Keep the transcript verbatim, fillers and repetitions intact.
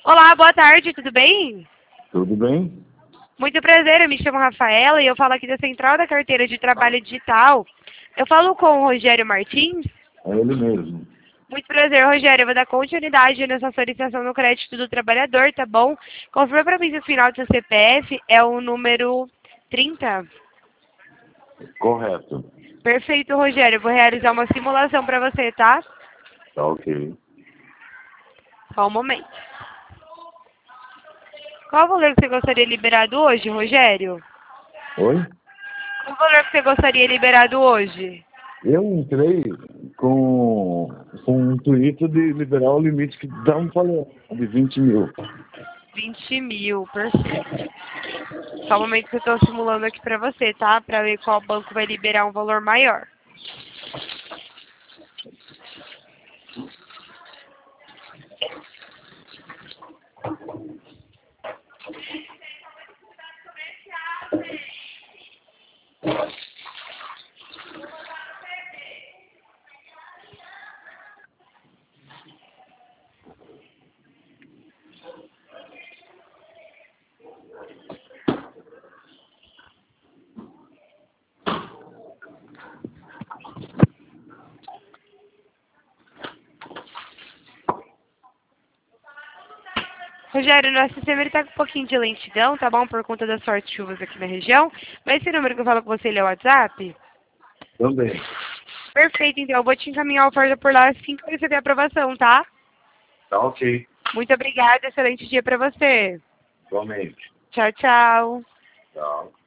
Olá, boa tarde, tudo bem? Tudo bem? Muito prazer, eu me chamo Rafaela e eu falo aqui da Central da Carteira de Trabalho Digital. Eu falo com o Rogério Martins. É ele mesmo. Muito prazer, Rogério. Eu vou dar continuidade nessa solicitação no crédito do trabalhador, tá bom? Confirma para mim se o final do seu C P F é o número trinta. Correto. Perfeito, Rogério. Eu vou realizar uma simulação para você, tá? Tá ok. Só um momento. Qual o valor que você gostaria liberado hoje, Rogério? Oi? Qual o valor que você gostaria liberado hoje? Eu entrei com, com um intuito de liberar o limite que dá um valor de vinte mil. vinte mil, perfeito. Só um momento que eu estou simulando aqui para você, tá? Para ver qual banco vai liberar um valor maior. Rogério, nosso sistema está com um pouquinho de lentidão, tá bom? Por conta das fortes chuvas aqui na região. Mas esse número que eu falo com você, ele é o WhatsApp? Também. Perfeito, então. Eu vou te encaminhar a oferta por lá assim que eu receber a aprovação, tá? Tá ok. Muito obrigada. Excelente dia para você. Igualmente. Tchau, tchau. Tchau.